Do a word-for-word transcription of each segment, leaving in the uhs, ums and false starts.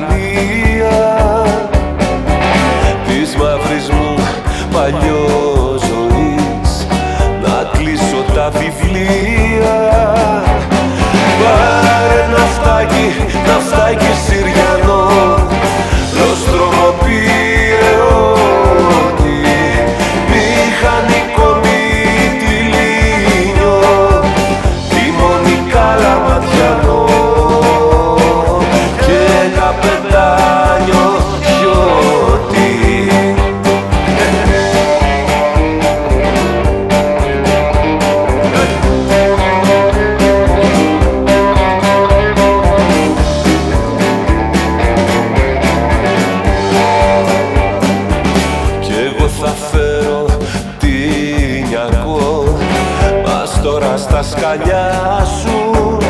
παραλία της μαύρης μου παλιόζωης, να κλείσω τα βιβλία. Πάρε ναυτάκι, ναυτάκι Συριανό, λόστρωμο πυρεώτη, μηχανικό μυτιλίνιο, τιμόνι καλαματιανό και καπετάνιο χιώτη. Τώρα στα σκαλιά σου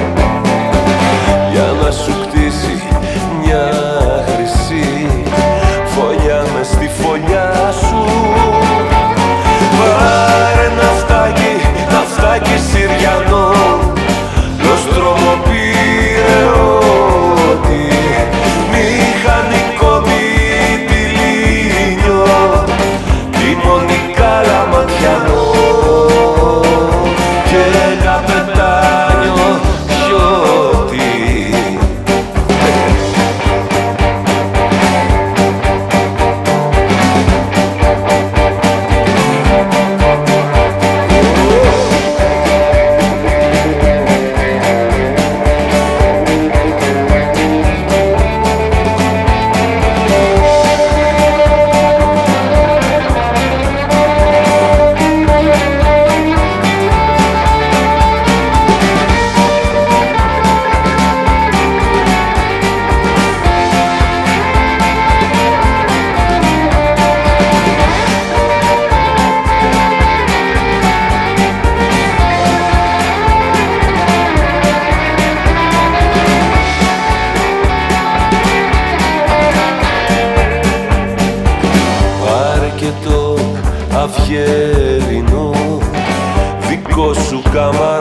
για να σου κτίσει μια χρυσή φωλιά μες στη φωλιά σου. Πάρε ναυτάκι, ναυτάκι Συριανό, λόστρωμο πυρεώτη, μηχανικό μυτιλίνιο, τιμόνι καλαματιανό και καπετάνιο χιώτη. Αυγερινό δικό σου καμάρι,